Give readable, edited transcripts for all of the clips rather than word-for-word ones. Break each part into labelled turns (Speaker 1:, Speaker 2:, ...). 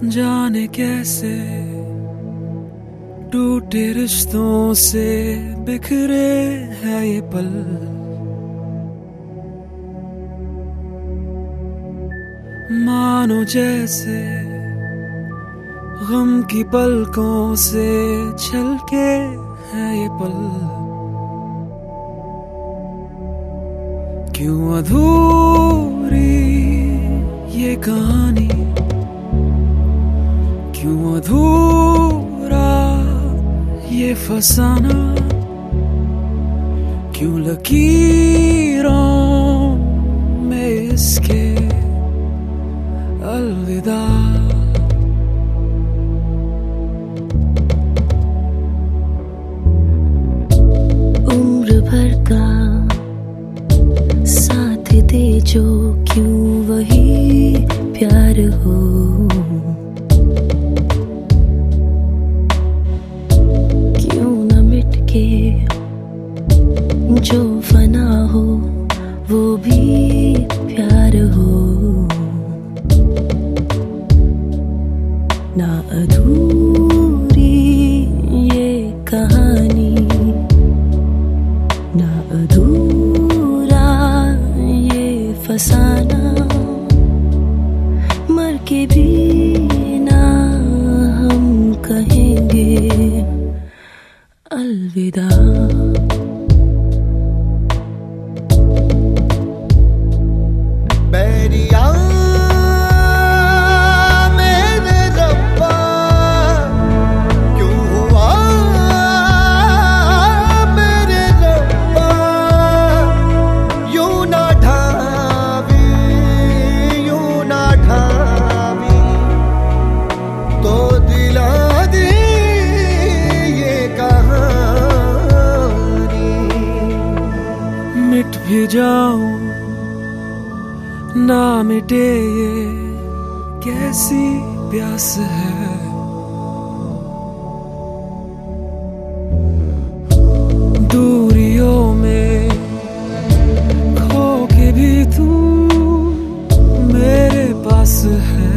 Speaker 1: जाने कैसे टूटे रिश्तों से बिखरे है ये पल। मानो जैसे गम की पलकों से छलके है ये पल। क्यों अधूरी ये कहानी, क्यों अधूरा ये फसाना, क्यों लकीरों में इसके अलविदा।
Speaker 2: उम्र भर का साथ दे जो क्यों वही प्यार हो। क्यों न मिट के जो फना हो वो भी प्यार हो। ना अधूरी ये कहानी, ना अधूरा ये फसाना, मर के भी ना हम कहेंगे अलविदा।
Speaker 1: मिट भी जाऊं ना मिटे ये कैसी प्यास है। दूरियों में खो के भी तू मेरे पास है।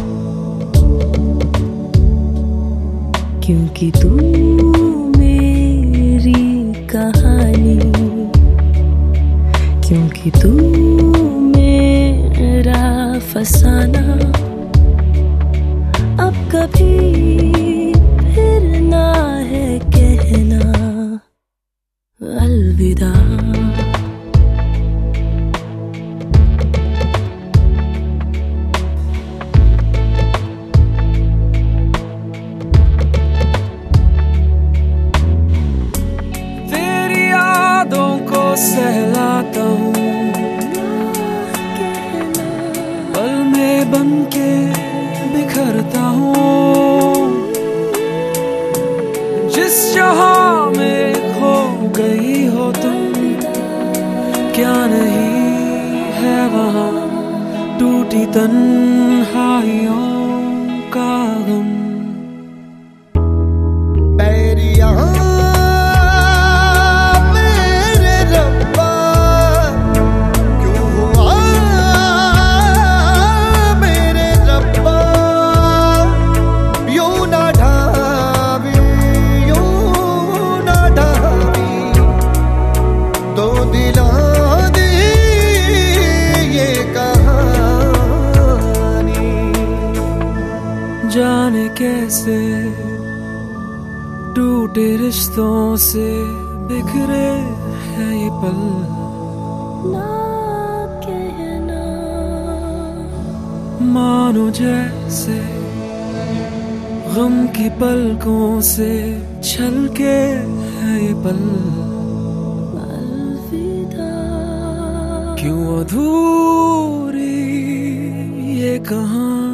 Speaker 2: क्योंकि तू मेरी कहानी, क्योंकि तू मेरा फसाना, अब कभी फिर ना है कहना अलविदा।
Speaker 1: तेरी यादों को सहलाता हूँ बन के बिखरता हूँ। जिस जहां में खो गई हो तुम, क्या नहीं है वहां टूटी तन्हाइयों का गम। जाने कैसे टूटे रिश्तों से बिखरे है ये पल।
Speaker 2: ना कहना
Speaker 1: मानो जैसे गम की पलकों से छलके है ये पल।
Speaker 2: अलविदा।
Speaker 1: क्यों अधूरी ये कहानी,